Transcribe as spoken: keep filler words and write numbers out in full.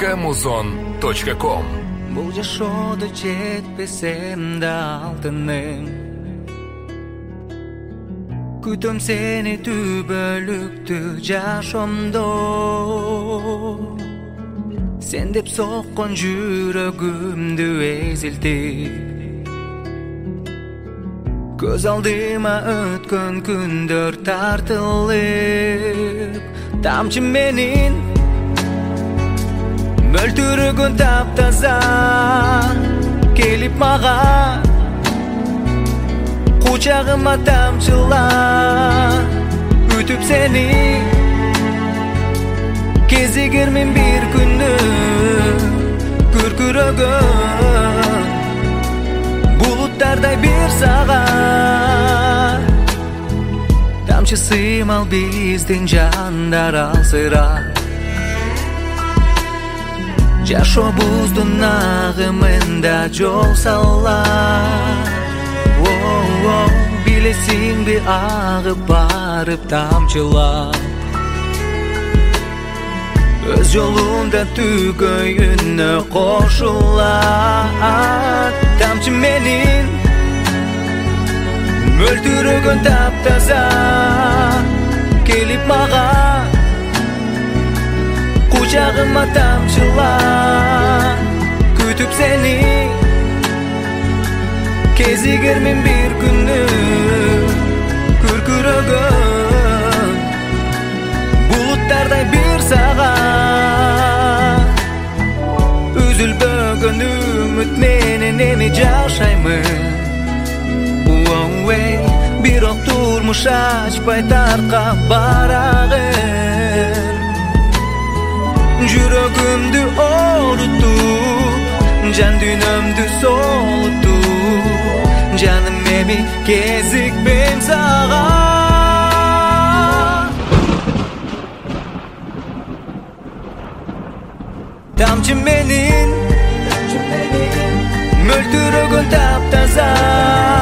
точка музон точка ком. Бул жашоодо жетпесем да алтыным, күтөм сени түбөлүктүү жашоомдо. Сен деп соккон жүрөгүмдү эзилтип, көз алдыма өткөн күндөр тартылып, тамчы менин мөлтүрөгөн таптаза келип мага, кучагыма тамчылар күтүп сени. Кезигермин бир күндү күркүрөгөн булуттардай бир сагат, тамчы сыймал биздин жандар алсырап. Жашообуздун агымында жол салат. Билесиңби агып барып тамчылап, өз жолунда түгөйүнө кошулат. Тамчы менин мөлтүрөгөн таптаза келип мага, кучагыма тамчылар күтүп сени. Кезигермин бир күнү күркүрөгөн булуттардай бир сагат, үзүлбөгөн үмүт менен эми жашаймын. Бирок турмуш ачпай таркап барагын, жүрөгүмдү оорутуп, жан дүйнөмдү солутуп, жаным эми кезикпейм сага. Тамчы менин мөлтүрөгөн таптаза